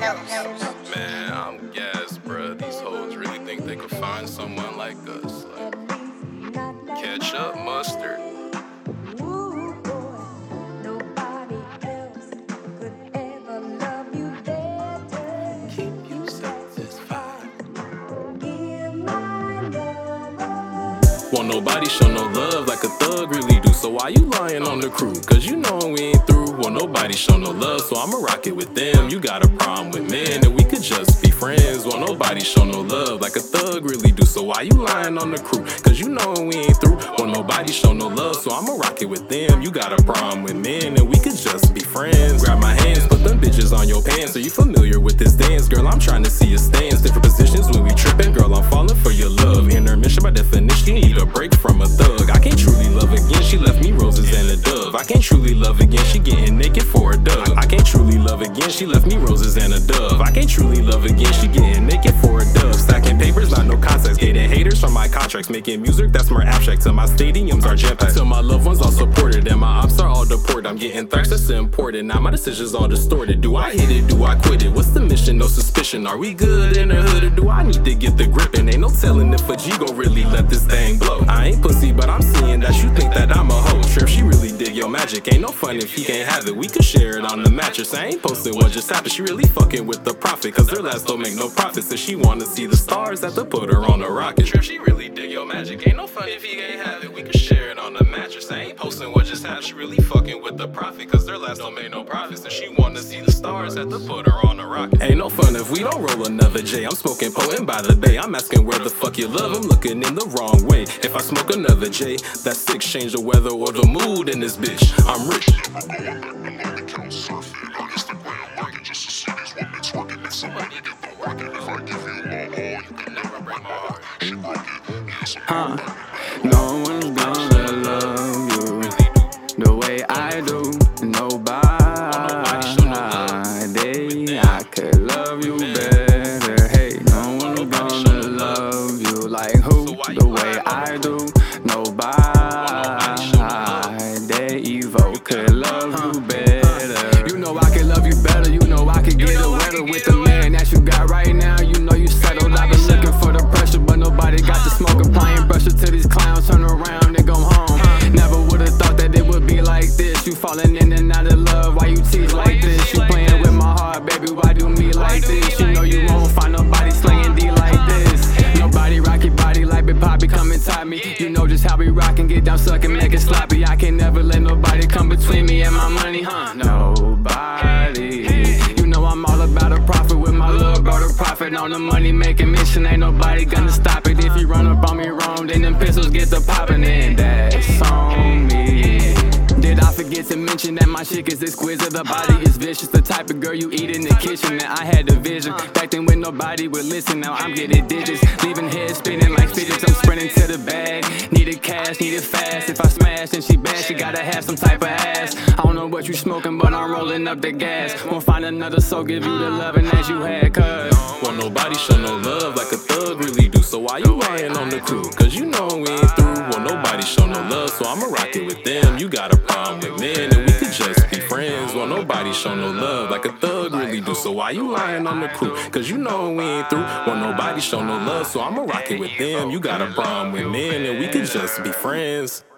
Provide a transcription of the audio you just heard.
Man, I'm gassed, bruh. These hoes really think they could find someone like us. Like, ketchup, mustard. Keep you satisfied. Won't nobody show no love like a thug really do. So why you lying on the crew? Cause you know we ain't through. Won't nobody show no love, so I'ma rock it with them. You got a problem with men and we could just be friends. Won't nobody show no love like a thug really do. So why you lying on the crew? Cause you know we ain't through. Won't nobody show no love, so I'ma rock it with them. You got a problem with men and we could just be friends. Grab my hands, put them bitches on your pants. Are you familiar with this dance? Girl, I'm trying to see your stance. Different positions when we tripping. Girl, I'm falling for your love. Intermission by definition, you need a break from a thug. I can't truly love again, she left me roses and a dove. I can't truly love again, she getting naked for a dove. I can't truly love again, she left me roses and a dove. I can't truly love again, she getting naked for a dove. Stacking papers, not no context. Getting haters from my contracts. Making music that's more abstract. Till my stadiums are jam-packed. Till my loved ones all supported and my ops are all deported. I'm getting thirst, that's important. Now my decisions all distorted. Do I hit it? Do I quit it? What's the mission? No suspicion. Are we good in the hood or do I need to get the grip? And ain't no telling if a G gon' really let this thing blow. I ain't pussy, but I'm seeing that you think that I'm a hoe. Sure, if she really dig your magic. Ain't no fun if he can't have it. We could share it on the mattress. I ain't posting what just happened. She really fucking with the profit. Cause their last don't make no profits. If she wanna see the stars, have to put her on a rocket. Sure, if she really dig your magic. Ain't no fun if he can't have it. We could share it on the mattress. I ain't posting what just happened. She really fucking with the profit. Cause their last don't make no profits. If she wanna see the stars, have to put her on a rocket. Ain't no fun if we don't roll another J. I'm smoking potent by the bay. I'm asking where the fuck you love. I'm looking in the wrong way. If I smoke another J, that's six. Change the weather or the mood in this bitch. I'm rich. No one's gonna love you the way I do. Nobody. I could love you better. Hey, no one's gonna love you like who? The way I do. Nobody. Evo could love you better. You know I could love you better. You know I could get it wetter with the man that you got right now. You know you settled. I've been looking for the pressure, but nobody got the smoke. Applying pressure to these clowns. Turn around and go home. Never would've thought that it would be like this. You falling in and out of love. Why you tease like this? You playing with my heart, baby. Why do me like this? You know you won't find nobody slinging D like this. Nobody rock your body like Big Poppy. Come and tie me. You know just how we rock and get down, suck and make it sloppy. I can never let nobody come between me and my money, Nobody. You know I'm all about a profit with my little brother profit on the money making mission. Ain't nobody gonna stop it. If you run up on me wrong, then them pistols get to popping in. That's on me. Did I forget to mention that my chick is exquisite? The body is vicious, the type of girl you eat in the kitchen. That I had the vision back then when nobody would listen. Now I'm getting digits, leaving head spinning like fidgets. I'm sprinting to the bag, needed cash, needed fast. If I smash, then she bad, she gotta have some type of ass. I don't know what you smoking, but I'm rolling up the gas. Won't find another soul, give you the loving as you had, cuz won't nobody show no love like a thug really do. So why you lying on the crew? Cause you know we ain't through. Won't nobody show no love, so I'ma rock it with them. You got a problem with men and we could just be friends. Won't nobody show no love like a thug really do. So why you lying on the crew? Cause you know we ain't through. Won't nobody show no love, so I'ma rock it with them. You got a problem with men and we could just be friends.